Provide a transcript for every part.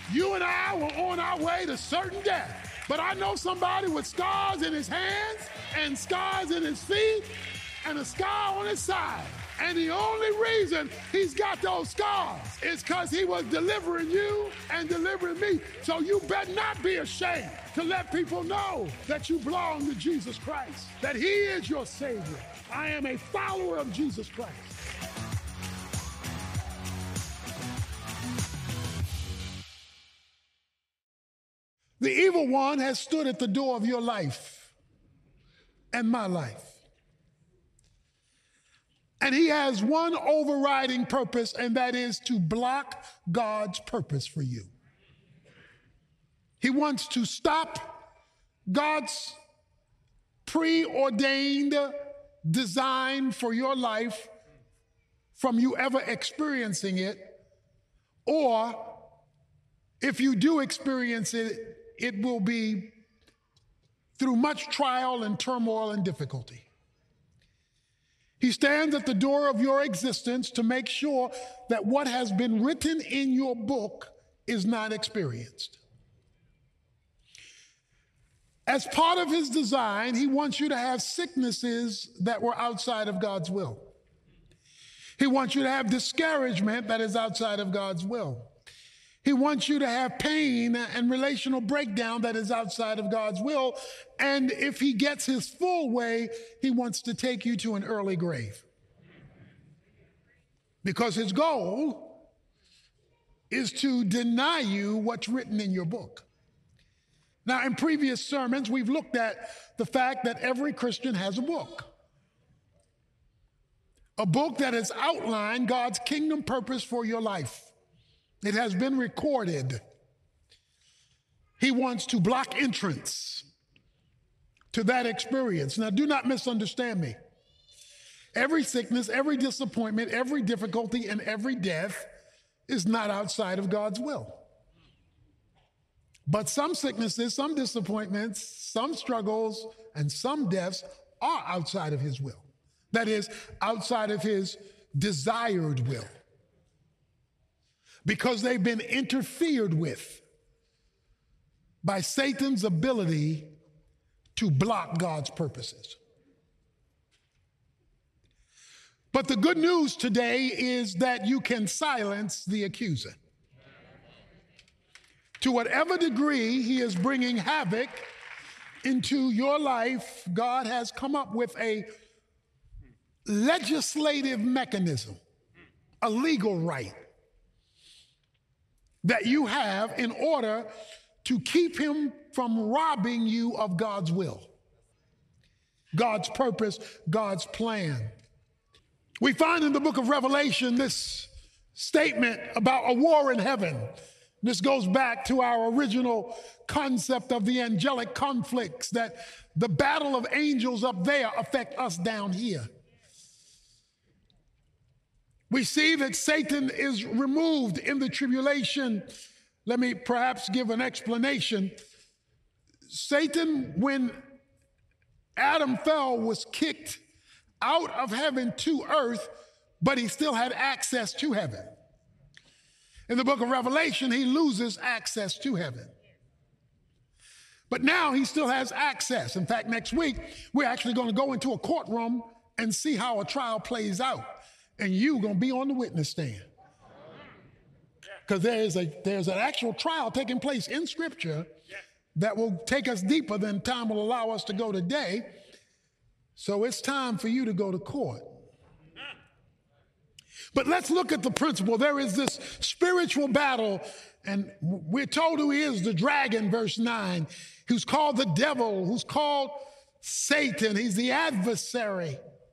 You and I were on our way to certain death. But I know somebody with scars in his hands and scars in his feet and a scar on his side. And the only reason he's got those scars is because he was delivering you and delivering me. So you better not be ashamed to let people know that you belong to Jesus Christ, that he is your Savior. I am a follower of Jesus Christ. The evil one has stood at the door of your life and my life. And he has one overriding purpose, and that is to block God's purpose for you. He wants to stop God's preordained design for your life from you ever experiencing it, or if you do experience it, it will be through much trial and turmoil and difficulty. He stands at the door of your existence to make sure that what has been written in your book is not experienced. As part of his design, he wants you to have sicknesses that were outside of God's will. He wants you to have discouragement that is outside of God's will. He wants you to have pain and relational breakdown that is outside of God's will. And if he gets his full way, he wants to take you to an early grave. Because his goal is to deny you what's written in your book. Now, in previous sermons, we've looked at the fact that every Christian has a book that has outlined God's kingdom purpose for your life. It has been recorded. He wants to block entrance to that experience. Now, do not misunderstand me. Every sickness, every disappointment, every difficulty, and every death is not outside of God's will. But some sicknesses, some disappointments, some struggles, and some deaths are outside of his will. That is, outside of his desired will. Because they've been interfered with by Satan's ability to block God's purposes. But the good news today is that you can silence the accuser. To whatever degree he is bringing havoc into your life, God has come up with a legislative mechanism, a legal right that you have in order to keep him from robbing you of God's will, God's purpose, God's plan. We find in the book of Revelation this statement about a war in heaven. This goes back to our original concept of the angelic conflicts, that the battle of angels up there affect us down here. We see that Satan is removed in the tribulation. Let me perhaps give an explanation. Satan, when Adam fell, was kicked out of heaven to earth, but he still had access to heaven. In the book of Revelation, he loses access to heaven. But now he still has access. In fact, next week, we're actually going to go into a courtroom and see how a trial plays out. And you're going to be on the witness stand. Because there's an actual trial taking place in Scripture that will take us deeper than time will allow us to go today. So it's time for you to go to court. But let's look at the principle. There is this spiritual battle, and we're told who he is, the dragon, verse 9, who's called the devil, who's called Satan. He's the adversary.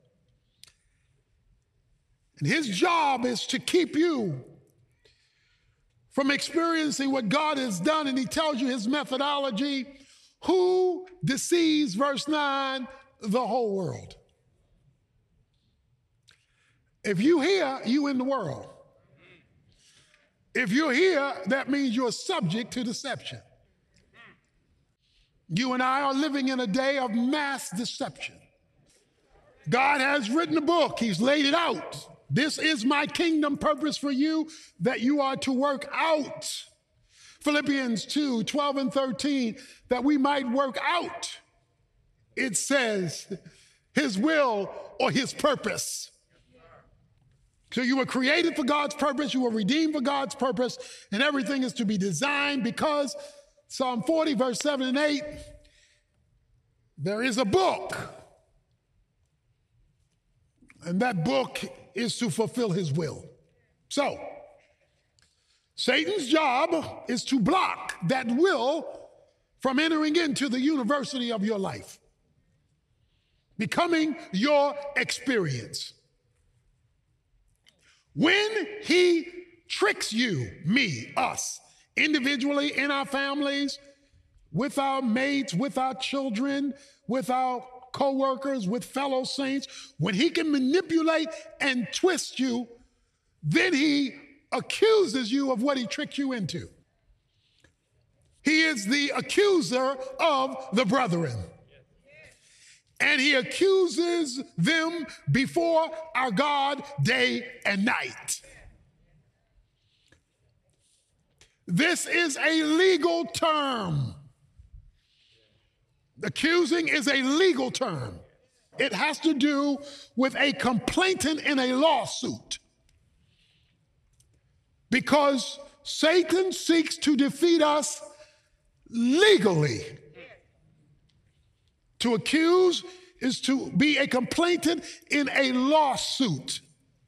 And his job is to keep you from experiencing what God has done. And he tells you his methodology. Who deceives, verse 9, the whole world? If you here, you in the world. If you're here, that means you're subject to deception. You and I are living in a day of mass deception. God has written a book. He's laid it out. This is my kingdom purpose for you, that you are to work out Philippians 2, 12 and 13, that we might work out, it says, his will or his purpose. So you were created for God's purpose, you were redeemed for God's purpose, and everything is to be designed because Psalm 40, verse 7 and 8, there is a book, and that book is to fulfill his will. So, Satan's job is to block that will from entering into the university of your life, becoming your experience. When he tricks you, me, us, individually, in our families, with our mates, with our children, with our co-workers, with fellow saints, when he can manipulate and twist you, then he accuses you of what he tricked you into. He is the accuser of the brethren. And he accuses them before our God day and night. This is a legal term. Accusing is a legal term. It has to do with a complainant in a lawsuit. Because Satan seeks to defeat us legally. To accuse is to be a complainant in a lawsuit.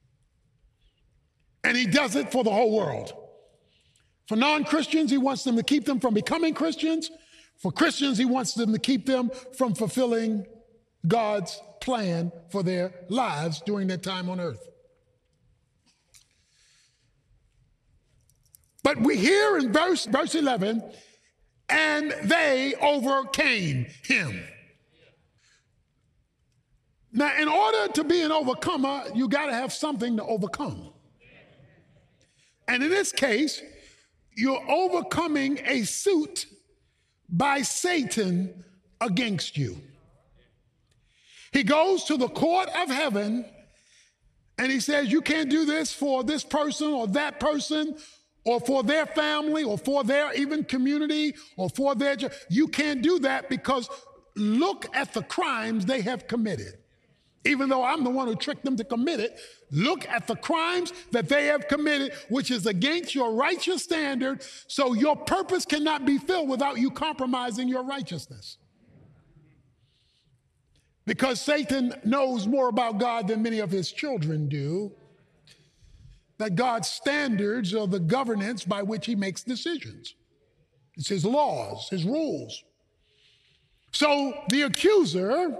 And he does it for the whole world. For non-Christians, he wants them to keep them from becoming Christians. For Christians, he wants them to keep them from fulfilling God's plan for their lives during their time on earth. But we hear in verse 11, and they overcame him. Now, in order to be an overcomer, you got to have something to overcome. And in this case, you're overcoming a suit by Satan against you. He goes to the court of heaven and he says, you can't do this for this person or that person or for their family or for their even community or for their, you can't do that because look at the crimes they have committed. Even though I'm the one who tricked them to commit it, look at the crimes that they have committed, which is against your righteous standard, so your purpose cannot be filled without you compromising your righteousness. Because Satan knows more about God than many of his children do, that God's standards are the governance by which he makes decisions. It's his laws, his rules. So the accuser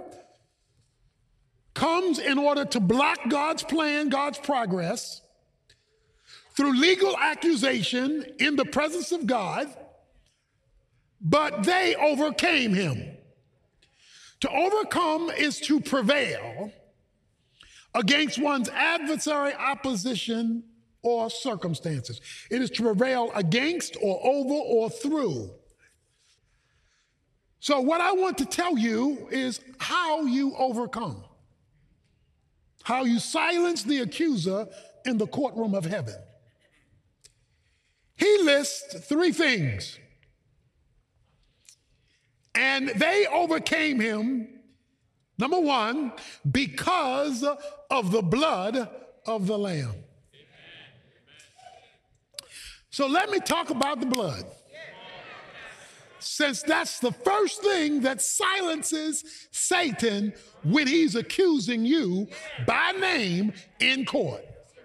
comes in order to block God's plan, God's progress, through legal accusation in the presence of God, but they overcame him. To overcome is to prevail against one's adversary, opposition, or circumstances. It is to prevail against or over or through. So what I want to tell you is how you overcome. How you silence the accuser in the courtroom of heaven. He lists three things. And they overcame him, number one, because of the blood of the Lamb. So let me talk about the blood. Since that's the first thing that silences Satan when he's accusing you by name in court.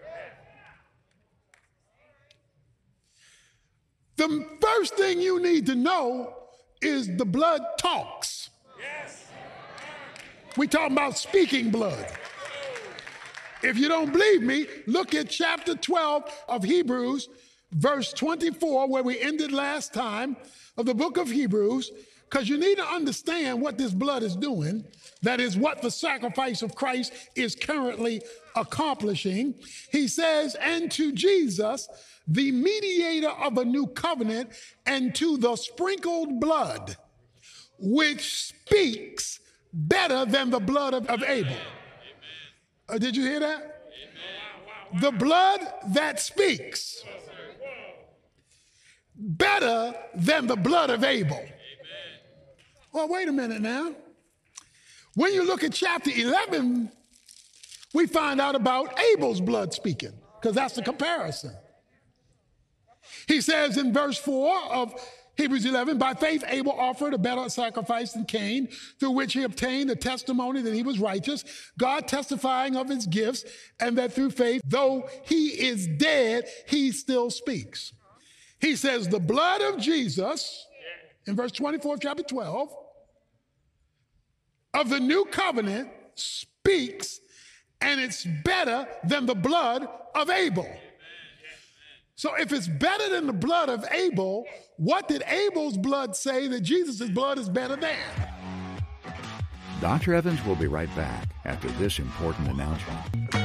The first thing you need to know is the blood talks. We're talking about speaking blood. If you don't believe me, look at chapter 12 of Hebrews, verse 24, where we ended last time, of the book of Hebrews, because you need to understand what this blood is doing. That is what the sacrifice of Christ is currently accomplishing. He says, and to Jesus, the mediator of a new covenant, and to the sprinkled blood, which speaks better than the blood of Abel. Did you hear that? The blood that speaks. better than the blood of Abel. Amen. Well, wait a minute now. When you look at chapter 11, we find out about Abel's blood speaking, because that's the comparison. He says in verse 4 of Hebrews 11, by faith Abel offered a better sacrifice than Cain, through which he obtained a testimony that he was righteous, God testifying of his gifts, and that through faith, though he is dead, he still speaks. He says the blood of Jesus, in verse 24 of chapter 12, of the new covenant speaks, and it's better than the blood of Abel. So if it's better than the blood of Abel, what did Abel's blood say that Jesus' blood is better than? Dr. Evans will be right back after this important announcement.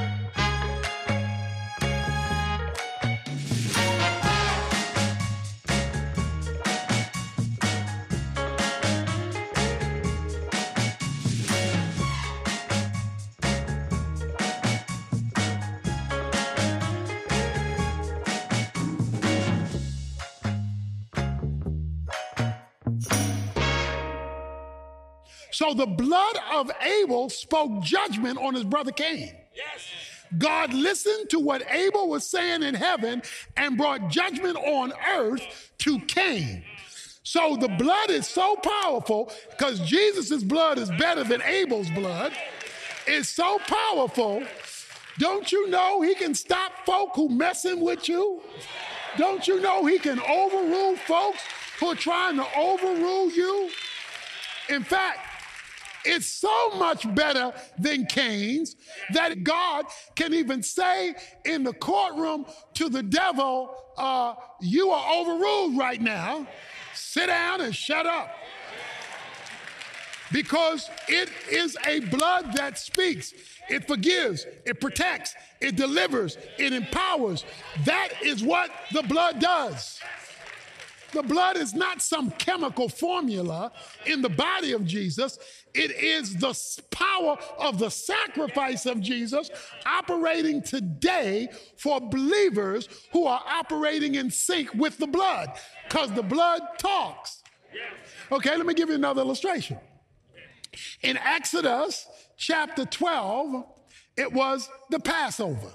So the blood of Abel spoke judgment on his brother Cain. Yes. God listened to what Abel was saying in heaven and brought judgment on earth to Cain. So the blood is so powerful because Jesus' blood is better than Abel's blood. It's so powerful. Don't you know he can stop folk who messing with you? Don't you know he can overrule folks who are trying to overrule you? In fact, it's so much better than Cain's that God can even say in the courtroom to the devil, you are overruled right now. Sit down and shut up. Because it is a blood that speaks. It forgives, it protects, it delivers, it empowers. That is what the blood does. The blood is not some chemical formula in the body of Jesus. It is the power of the sacrifice of Jesus operating today for believers who are operating in sync with the blood, because the blood talks. Okay, let me give you another illustration. In Exodus chapter 12, it was the Passover.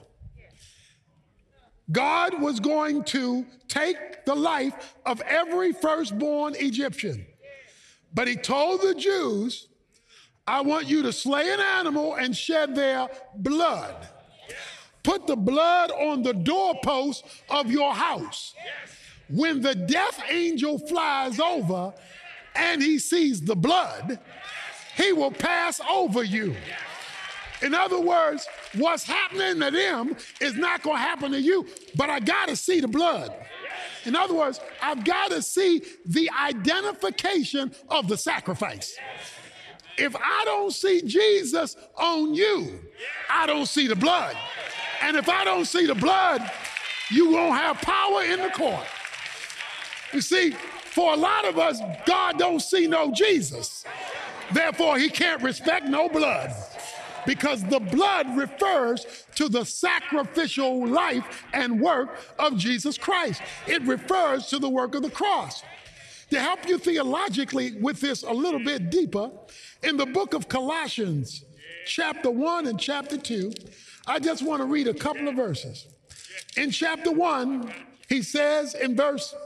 God was going to take the life of every firstborn Egyptian. But he told the Jews, I want you to slay an animal and shed their blood. Put the blood on the doorpost of your house. When the death angel flies over and he sees the blood, he will pass over you. In other words, what's happening to them is not going to happen to you, but I got to see the blood. In other words, I've got to see the identification of the sacrifice. If I don't see Jesus on you, I don't see the blood. And if I don't see the blood, you won't have power in the court. You see, for a lot of us, God don't see no Jesus. Therefore, he can't respect no blood. Because the blood refers to the sacrificial life and work of Jesus Christ. It refers to the work of the cross. To help you theologically with this a little bit deeper, in the book of Colossians, chapter 1 and chapter 2, I just want to read a couple of verses. In chapter 1, he says in verse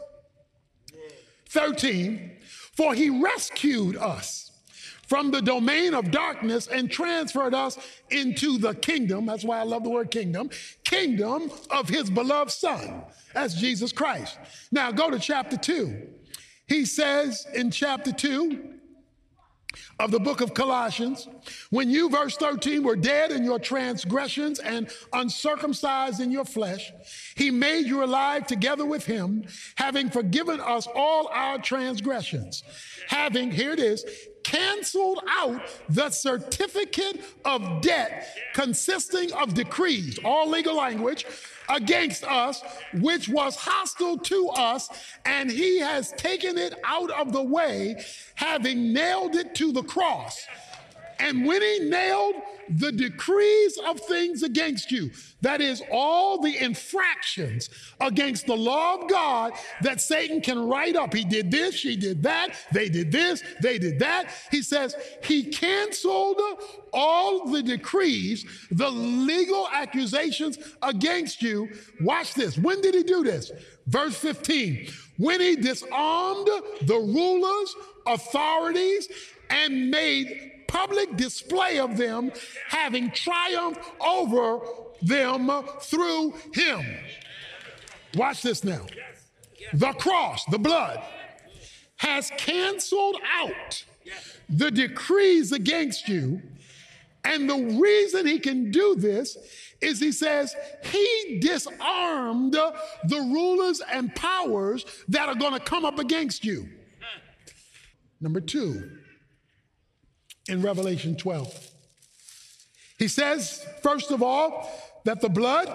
13, for he rescued us from the domain of darkness and transferred us into the kingdom. That's why I love the word kingdom of his beloved son. That's Jesus Christ. Now go to chapter 2. He says in chapter 2 of the book of Colossians, when you, verse 13, were dead in your transgressions and uncircumcised in your flesh, he made you alive together with him, having forgiven us all our transgressions, having, here it is, canceled out the certificate of debt consisting of decrees, all legal language, against us, which was hostile to us, and he has taken it out of the way, having nailed it to the cross. And when he nailed the decrees of things against you. That is, all the infractions against the law of God that Satan can write up. He did this, she did that, they did this, they did that. He says he canceled all the decrees, the legal accusations against you. Watch this. When did he do this? Verse 15. When he disarmed the rulers, authorities, and made public display of them, having triumphed over them through him. Watch this now. The cross, the blood, has canceled out the decrees against you. And the reason he can do this is he says he disarmed the rulers and powers that are going to come up against you. Number 2, in Revelation 12, he says, first of all, that the blood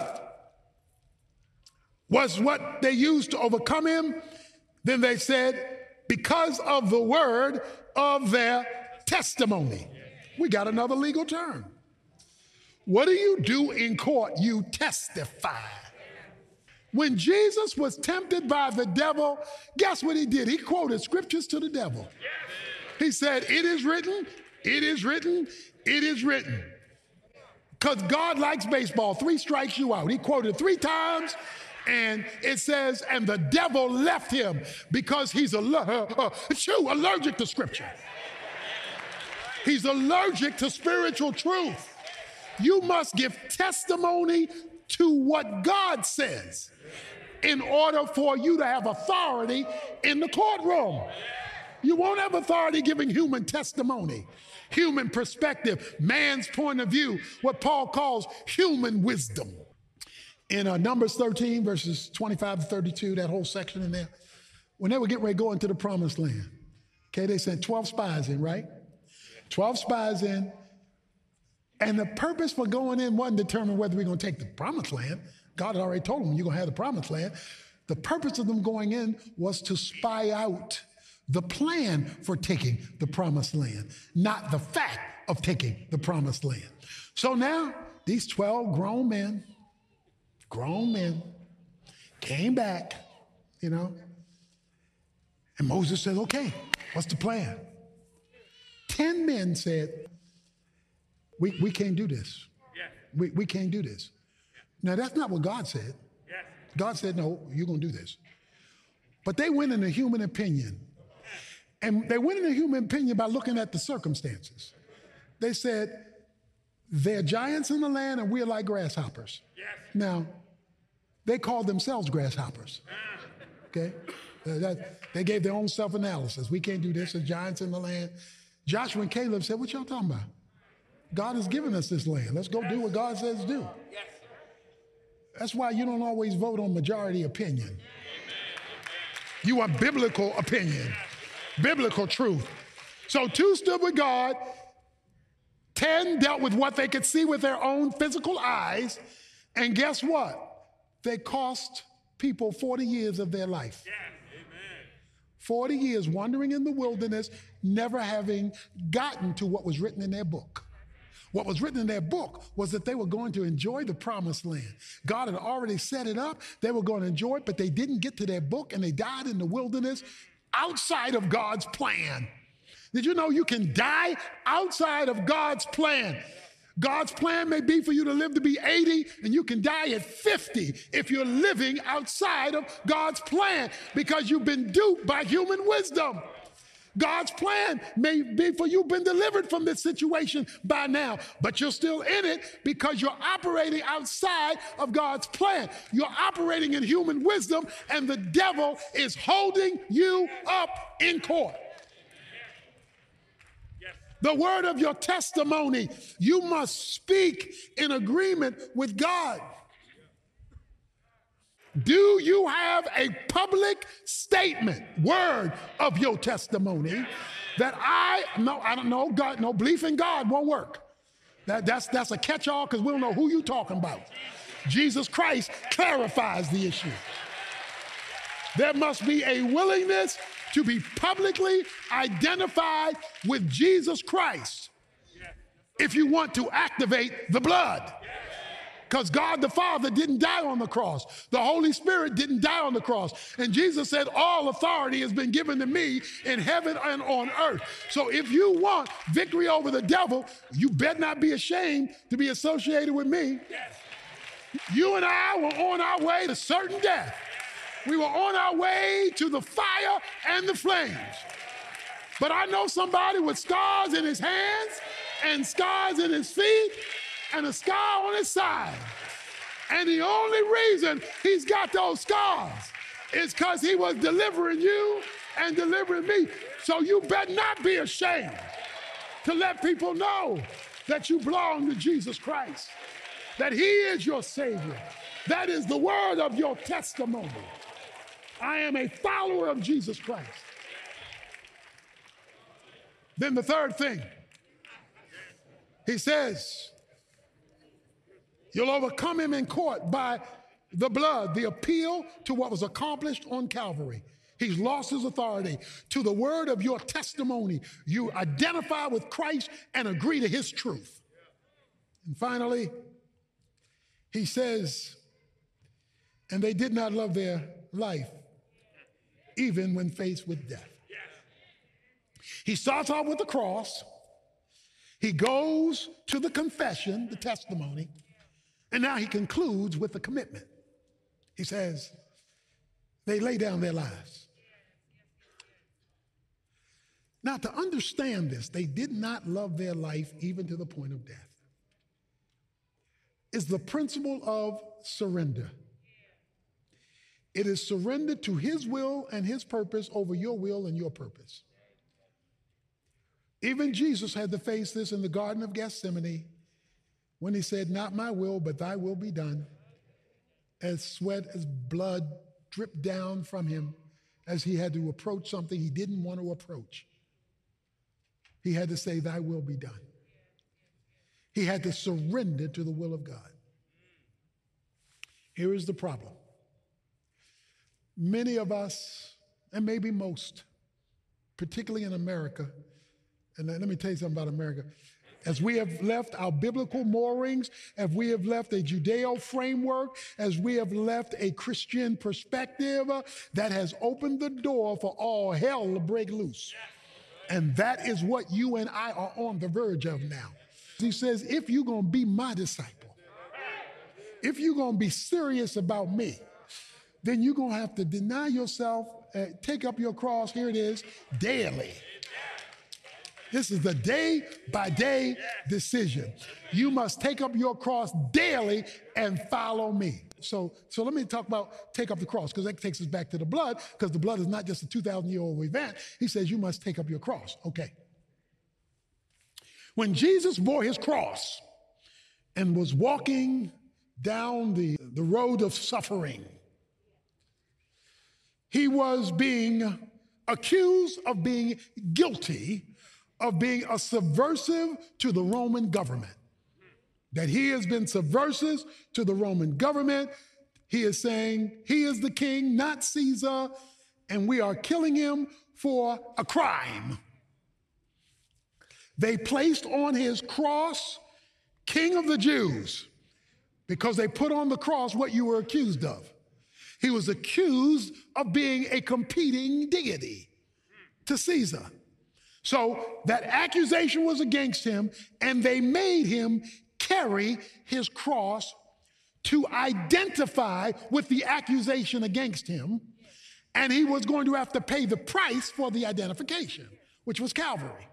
was what they used to overcome him. Then they said, because of the word of their testimony. We got another legal term. What do you do in court? You testify. When Jesus was tempted by the devil, guess what he did? He quoted scriptures to the devil. He said, it is written, it is written, it is written. Because God likes baseball. 3 strikes you out. He quoted 3 times, and it says, and the devil left him because he's allergic to scripture. He's allergic to spiritual truth. You must give testimony to what God says in order for you to have authority in the courtroom. You won't have authority giving human testimony, human perspective, man's point of view, what Paul calls human wisdom. In Numbers 13, verses 25 to 32, that whole section in there, when they were getting ready to go into the promised land, okay, they sent 12 spies in, right? 12 spies in, and the purpose for going in wasn't determined whether we're going to take the promised land. God had already told them you're going to have the promised land. The purpose of them going in was to spy out the plan for taking the promised land, not the fact of taking the promised land. So now these 12 grown men came back, and Moses said, okay, what's the plan? 10 men said, we can't do this. We can't do this. Now, that's not what God said. God said, no, you're going to do this. But they went in a human opinion. And they went in a human opinion by looking at the circumstances. They said, they're giants in the land and we're like grasshoppers. Now, they called themselves grasshoppers. Okay? They gave their own self-analysis. We can't do this. There's giants in the land. Joshua and Caleb said, what y'all talking about? God has given us this land. Let's go do what God says do. That's why you don't always vote on majority opinion. You want biblical opinion, biblical truth. So 2 stood with God. 10 dealt with what they could see with their own physical eyes. And guess what? They cost people 40 years of their life. 40 years wandering in the wilderness, never having gotten to what was written in their book. What was written in their book was that they were going to enjoy the promised land. God had already set it up. They were going to enjoy it, but they didn't get to their book, and they died in the wilderness outside of God's plan. Did you know you can die outside of God's plan? God's plan may be for you to live to be 80, and you can die at 50 if you're living outside of God's plan because you've been duped by human wisdom. God's plan may be for you been delivered from this situation by now, but you're still in it because you're operating outside of God's plan. You're operating in human wisdom, and the devil is holding you up in court. The word of your testimony, you must speak in agreement with God. Do you have a public statement, word of your testimony that I don't know, God, no, belief in God won't work. That's a catch-all because we don't know who you're talking about. Jesus Christ clarifies the issue. There must be a willingness to be publicly identified with Jesus Christ. if you want to activate the blood. Because God the Father didn't die on the cross. The Holy Spirit didn't die on the cross. And Jesus said, all authority has been given to me in heaven and on earth. So if you want victory over the devil, you better not be ashamed to be associated with me. You and I were on our way to certain death. We were on our way to the fire and the flames. But I know somebody with scars in his hands and scars in his feet and a scar on his side. And the only reason he's got those scars is because he was delivering you and delivering me. So you better not be ashamed to let people know that you belong to Jesus Christ, that he is your Savior. That is the word of your testimony. I am a follower of Jesus Christ. Then the third thing, he says, you'll overcome him in court by the blood, the appeal to what was accomplished on Calvary. He's lost his authority. To the word of your testimony, you identify with Christ and agree to his truth. And finally, he says, and they did not love their life, even when faced with death. He starts out with the cross. He goes to the confession, the testimony, and now he concludes with the commitment. He says, they lay down their lives. Now, to understand this, they did not love their life even to the point of death, is the principle of surrender. It is surrender to his will and his purpose over your will and your purpose. Even Jesus had to face this in the Garden of Gethsemane when he said, not my will, but thy will be done. As sweat, as blood dripped down from him as he had to approach something he didn't want to approach. He had to say, thy will be done. He had to surrender to the will of God. Here is the problem. Many of us, and maybe most, particularly in America, and let me tell you something about America. As we have left our biblical moorings, as we have left a Judeo framework, as we have left a Christian perspective that has opened the door for all hell to break loose. And that is what you and I are on the verge of now. He says, if you're going to be my disciple, if you're going to be serious about me, then you're going to have to deny yourself, take up your cross, here it is, daily. This is the day-by-day decision. You must take up your cross daily and follow me. So let me talk about take up the cross, because that takes us back to the blood, because the blood is not just a 2,000-year-old event. He says you must take up your cross. Okay. When Jesus bore his cross and was walking down the road of suffering, he was being accused of being guilty of being a subversive to the Roman government. That he has been subversive to the Roman government. He is saying he is the king, not Caesar, and we are killing him for a crime. They placed on his cross, King of the Jews, because they put on the cross what you were accused of. He was accused of being a competing deity to Caesar. So that accusation was against him, and they made him carry his cross to identify with the accusation against him, and he was going to have to pay the price for the identification, which was Calvary.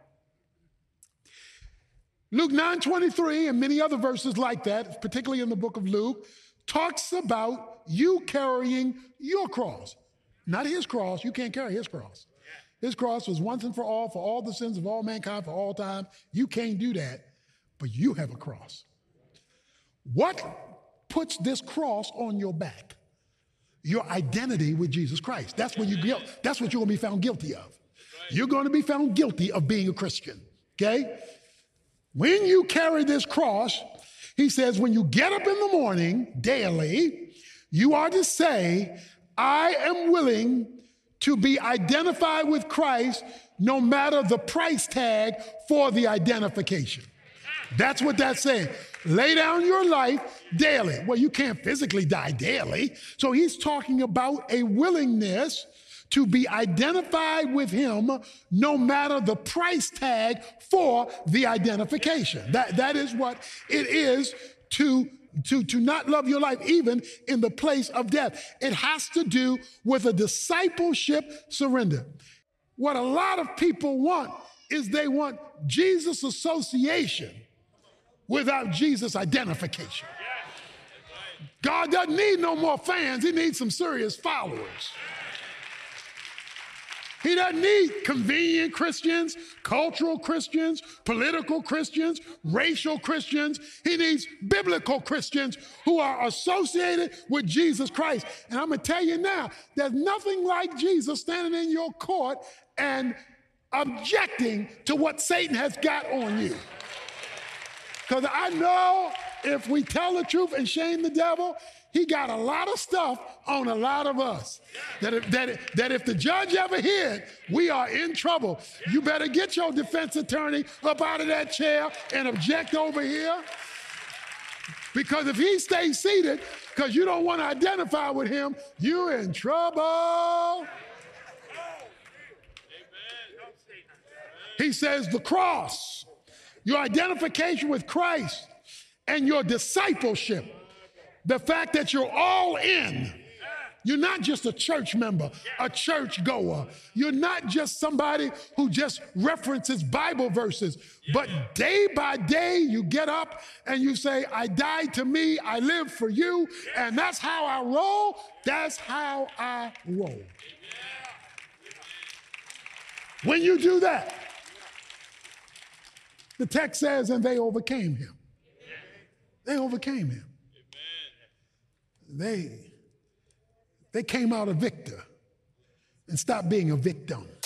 Luke 9:23 and many other verses like that, particularly in the book of Luke, talks about you carrying your cross. Not his cross. You can't carry his cross. His cross was once and for all the sins of all mankind for all time. You can't do that, but you have a cross. What puts this cross on your back? Your identity with Jesus Christ. That's what you're going to be found guilty of. You're going to be found guilty of being a Christian, okay? When you carry this cross, he says, when you get up in the morning daily, you are to say, I am willing to be identified with Christ no matter the price tag for the identification. That's what that's saying. Lay down your life daily. Well, you can't physically die daily. So he's talking about a willingness to be identified with him no matter the price tag for the identification. That is what it is to not love your life even in the place of death. It has to do with a discipleship surrender. What a lot of people want is they want Jesus association without Jesus identification. God doesn't need no more fans. He needs some serious followers. He doesn't need convenient Christians, cultural Christians, political Christians, racial Christians. He needs biblical Christians who are associated with Jesus Christ. And I'm going to tell you now, there's nothing like Jesus standing in your court and objecting to what Satan has got on you. Because I know if we tell the truth and shame the devil, he got a lot of stuff on a lot of us. That if the judge ever hear it, we are in trouble. You better get your defense attorney up out of that chair and object over here. Because if he stays seated, because you don't want to identify with him, you're in trouble. He says the cross, your identification with Christ, and your discipleship, the fact that you're all in. You're not just a church member, a church goer. You're not just somebody who just references Bible verses, but day by day you get up and you say, I died to me, I live for you, and that's how I roll. That's how I roll. When you do that, the text says, and they overcame him. They overcame him. They came out a victor and stopped being a victim.